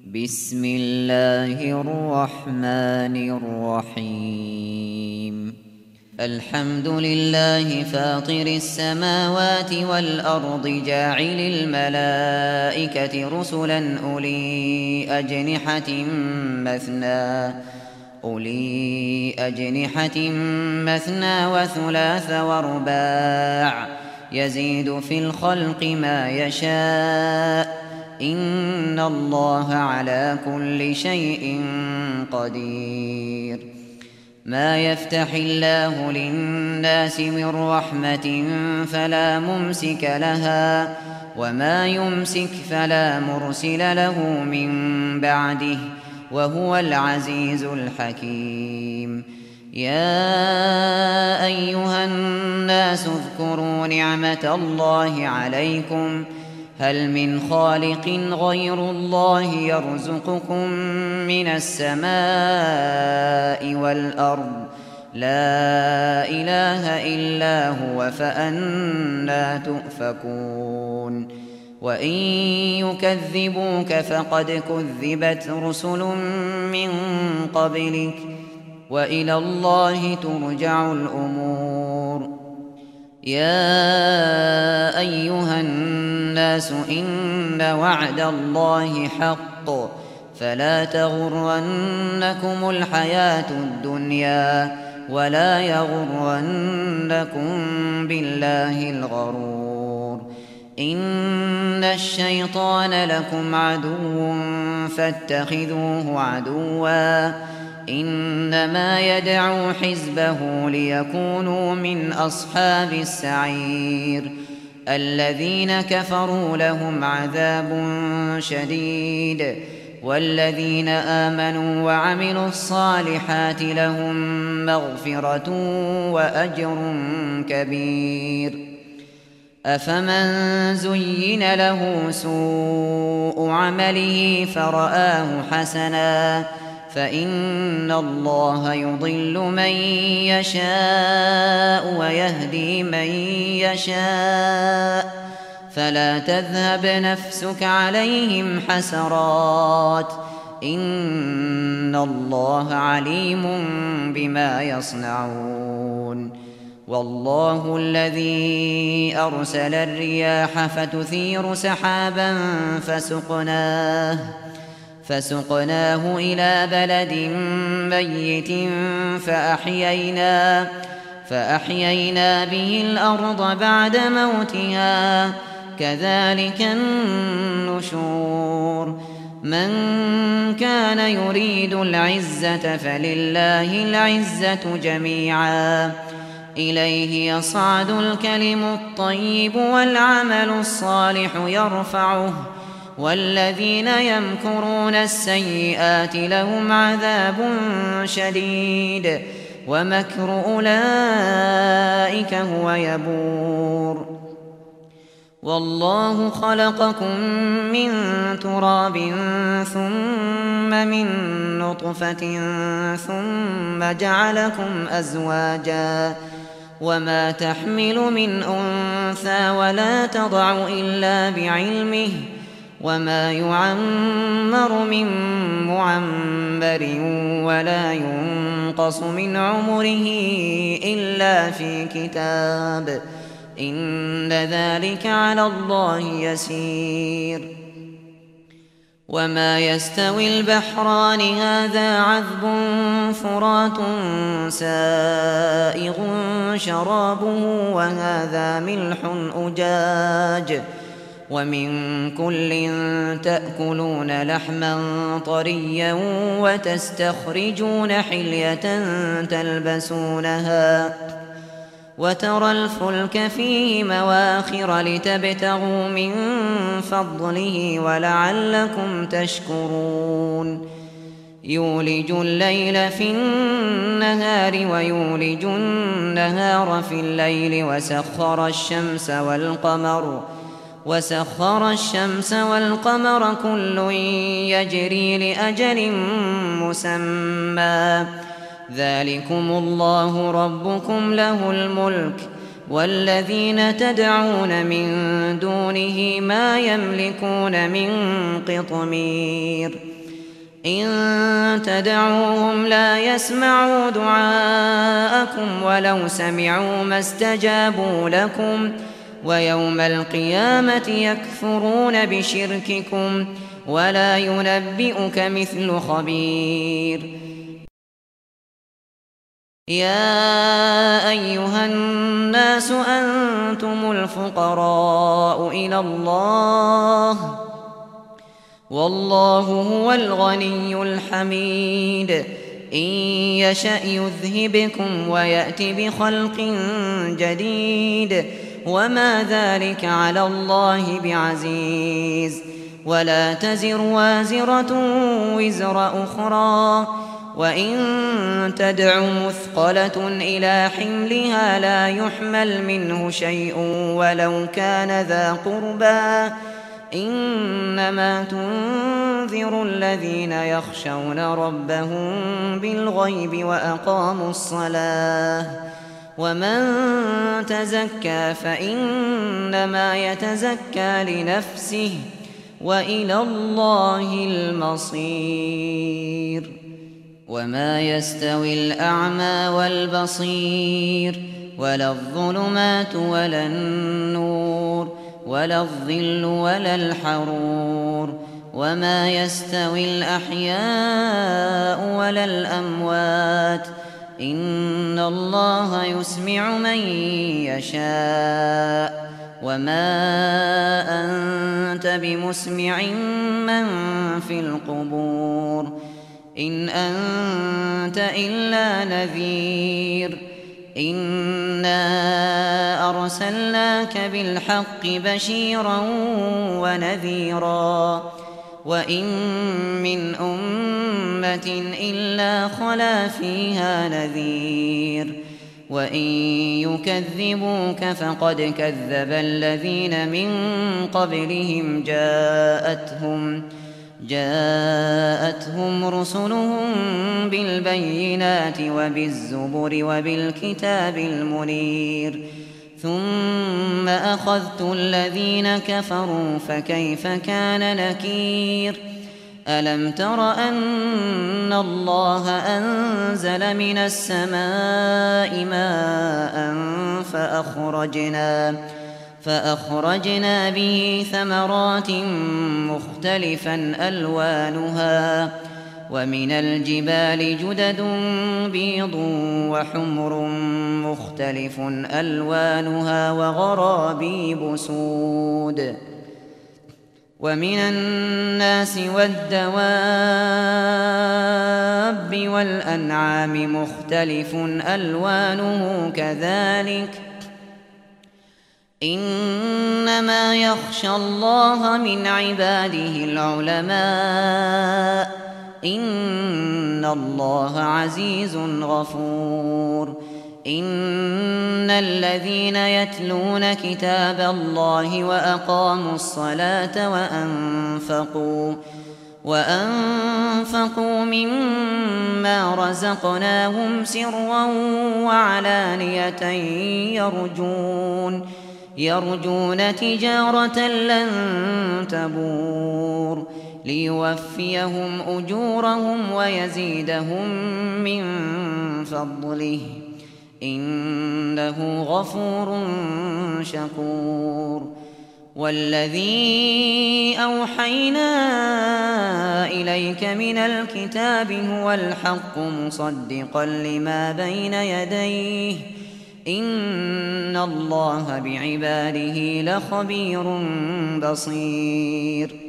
بسم الله الرحمن الرحيم. الحمد لله فاطر السماوات والأرض جاعل الملائكة رسلا أولي أجنحة مثنى وثلاث ورباع يزيد في الخلق ما يشاء إن الله على كل شيء قدير. ما يفتح الله للناس من رحمة فلا ممسك لها وما يمسك فلا مرسل له من بعده وهو العزيز الحكيم. يا أيها الناس اذكروا نعمة الله عليكم هل من خالق غير الله يرزقكم من السماء والأرض لا إله إلا هو فأنى تؤفكون. وإن يكذبوك فقد كذبت رسل من قبلك وإلى الله ترجع الأمور. يا أيها الناس إن وعد الله حق فلا تغرنكم الحياة الدنيا ولا يغرنكم بالله الغرور. إن الشيطان لكم عدو فاتخذوه عدوا إنما يدعو حزبه ليكونوا من أصحاب السعير. الذين كفروا لهم عذاب شديد والذين آمنوا وعملوا الصالحات لهم مغفرة وأجر كبير. أفمن زين له سوء عمله فرآه حسنا فإن الله يضل من يشاء ويهدي من يشاء فلا تذهب نفسك عليهم حسرات إن الله عليم بما يصنعون. والله الذي أرسل الرياح فتثير سحابا فسقناه إلى بلد ميت فأحيينا به الأرض بعد موتها كذلك النشور. من كان يريد العزة فلله العزة جميعا إليه يصعد الكلم الطيب والعمل الصالح يرفعه والذين يمكرون السيئات لهم عذاب شديد ومكر أولئك هو يبور. والله خلقكم من تراب ثم من نطفة ثم جعلكم أزواجا وما تحمل من أنثى ولا تضع إلا بعلمه وما يعمر من معمر ولا ينقص من عمره إلا في كتاب إن ذلك على الله يسير. وما يستوي البحران هذا عذب فرات سائغ شرابه وهذا ملح أجاج ومن كل تأكلون لحما طريا وتستخرجون حلية تلبسونها وترى الفلك فيه مواخر لتبتغوا من فضله ولعلكم تشكرون. يولج الليل في النهار ويولج النهار في الليل وسخر الشمس والقمر كل يجري لأجل مسمى ذلكم الله ربكم له الملك والذين تدعون من دونه ما يملكون من قطمير إن تدعوهم لا يسمعوا دعاءكم ولو سمعوا ما استجابوا لكم ويوم القيامة يكفرون بشرككم ولا ينبئك مثل خبير يا أيها الناس أنتم الفقراء إلى الله والله هو الغني الحميد إن يشأ يذهبكم ويأت بخلق جديد وما ذلك على الله بعزيز ولا تزر وازرة وزر أخرى وإن تدع مثقلة إلى حملها لا يحمل منه شيء ولو كان ذا قربى إنما تنذر الذين يخشون ربهم بالغيب وأقاموا الصلاة ومن تزكى فإنما يتزكى لنفسه وإلى الله المصير وما يستوي الأعمى والبصير ولا الظلمات ولا النور ولا الظل ولا الحرور وما يستوي الأحياء ولا الأموات إن الله يسمع من يشاء وما أنت بمسمع من في القبور إن أنت إلا نذير إنا أرسلناك بالحق بشيرا ونذيرا وإن من أمة إلا خلا فيها نذير وإن يكذبوك فقد كذب الذين من قبلهم جاءتهم رسلهم بالبينات وبالزبر وبالكتاب المنير ثم أخذت الذين كفروا فكيف كان نكير ألم تر أن الله أنزل من السماء ماء فأخرجنا به ثمرات مختلفا ألوانها ومن الجبال جدد بيض وحمر مختلف ألوانها وغرابيب سود ومن الناس والدواب والأنعام مختلف ألوانه كذلك إنما يخشى الله من عباده العلماء إن الله عزيز غفور إن الذين يتلون كتاب الله وأقاموا الصلاة وأنفقوا مما رزقناهم سرا وعلانية يرجون تجارة لن تبور ليوفيهم أجورهم ويزيدهم من فضله إنه غفور شكور والذي أوحينا إليك من الكتاب هو الحق مصدقا لما بين يديه إن الله بعباده لخبير بصير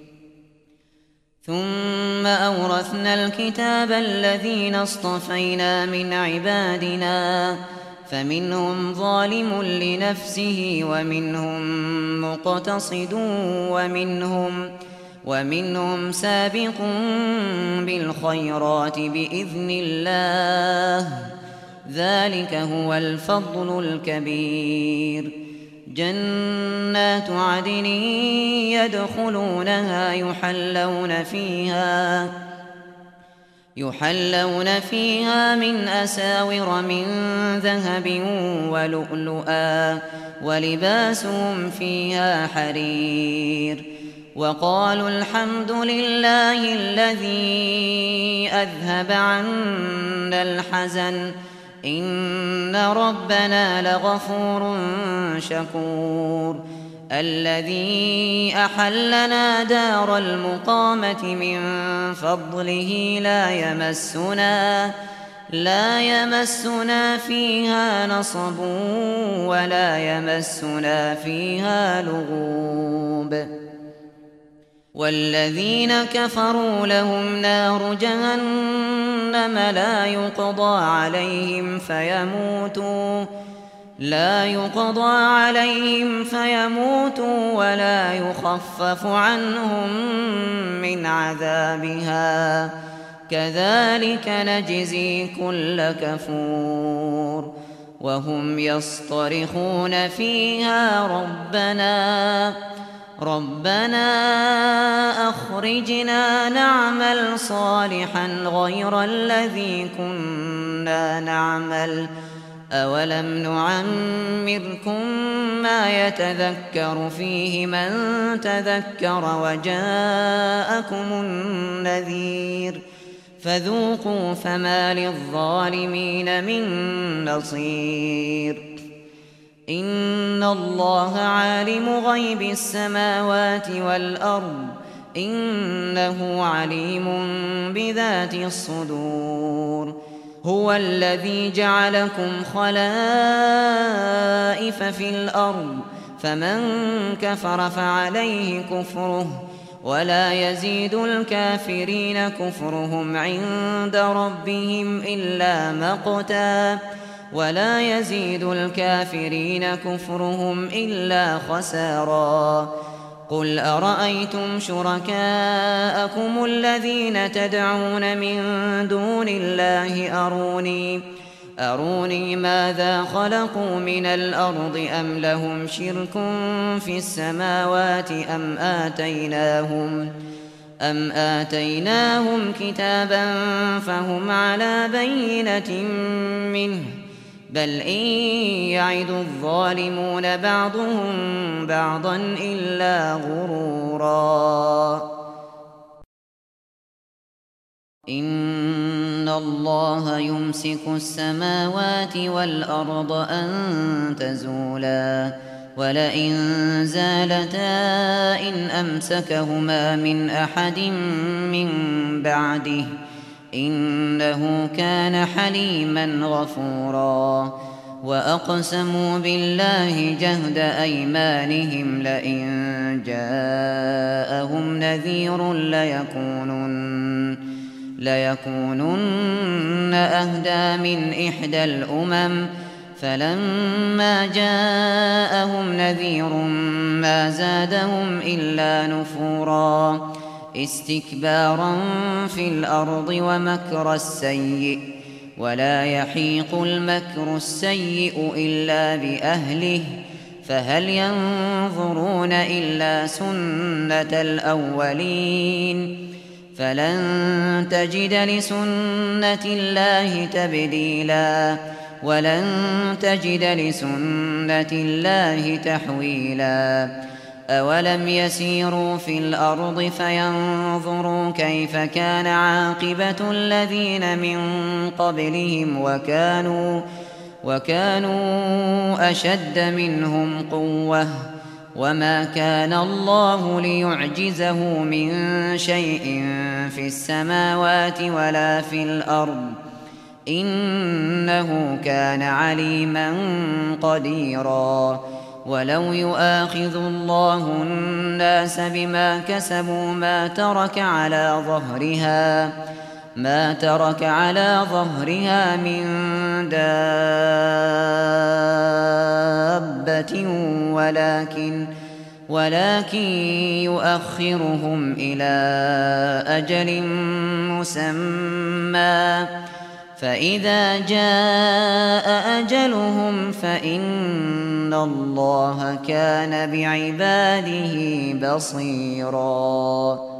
ثم أورثنا الكتاب الذين اصطفينا من عبادنا فمنهم ظالم لنفسه ومنهم مقتصد ومنهم سابق بالخيرات بإذن الله ذلك هو الفضل الكبير جنات عدن يحلون فيها من أساور من ذهب ولؤلؤا ولباسهم فيها حرير وقالوا الحمد لله الذي أذهب عنا الحزن إن ربنا لغفور شكور الذي أحلنا دار المقامة من فضله لا يمسنا فيها نصب ولا يمسنا فيها لغوب والذين كفروا لهم نار جهنم لا يقضى عليهم فيموتوا ولا يخفف عنهم من عذابها كذلك نجزي كل كفور وهم يصطرخون فيها ربنا أخرجنا نعمل صالحا غير الذي كنا نعمل أولم نعمركم ما يتذكر فيه من تذكر وجاءكم النذير فذوقوا فما للظالمين من نصير إن الله عالم غيب السماوات والأرض إنه عليم بذات الصدور هو الذي جعلكم خلائف في الأرض فمن كفر فعليه كفره ولا يزيد الكافرين كفرهم عند ربهم إلا مقتا ولا يزيد الكافرين كفرهم إلا خسارا قل أرأيتم شركاءكم الذين تدعون من دون الله أروني ماذا خلقوا من الأرض أم لهم شرك في السماوات أم آتيناهم كتابا فهم على بينة منه بل إن يعد الظالمون بعضهم بعضا إلا غرورا إن الله يمسك السماوات والأرض أن تزولا ولئن زالتا إن أمسكهما من أحد من بعده إنه كان حليما غفورا وأقسموا بالله جهد أيمانهم لئن جاءهم نذير ليكونن أهدى من إحدى الأمم فلما جاءهم نذير ما زادهم إلا نفورا استكبارا في الأرض ومكر السيء ولا يحيق المكر السيء إلا بأهله فهل ينظرون إلا سنة الأولين فلن تجد لسنة الله تبديلا ولن تجد لسنة الله تحويلا أولم يسيروا في الأرض فينظروا كيف كان عاقبة الذين من قبلهم وكانوا أشد منهم قوة وما كان الله ليعجزه من شيء في السماوات ولا في الأرض إنه كان عليما قديرا ولو يؤاخذ الله الناس بما كسبوا ما ترك على ظهرها من دابة ولكن يؤخرهم إلى أجل مسمى فإذا جاء أجلهم فإن الله كان بعباده بصيراً